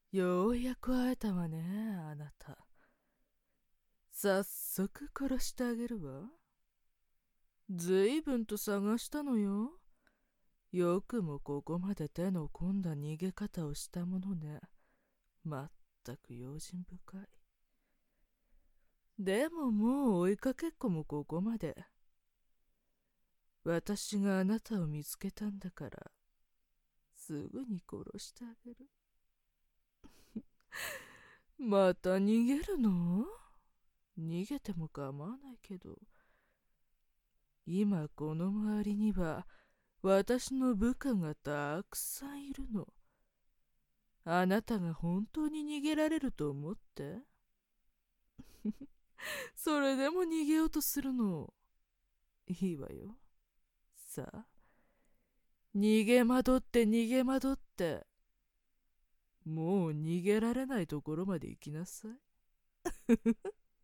ようやく会えたわね、あなた。早速殺してあげるわ。ずいぶんと探したのよ。よくもここまで手の込んだ逃げ方をしたものね。まったく用心深い。でももう追いかけっこもここまで。私があなたを見つけたんだから、すぐに殺してあげる。また逃げるの？逃げても構わないけど、今この周りには私の部下がたくさんいるの。あなたが本当に逃げられると思って？それでも逃げようとするの？いいわよ。さあ、逃げ惑って逃げ惑って、もう逃げられないところまで行きなさい。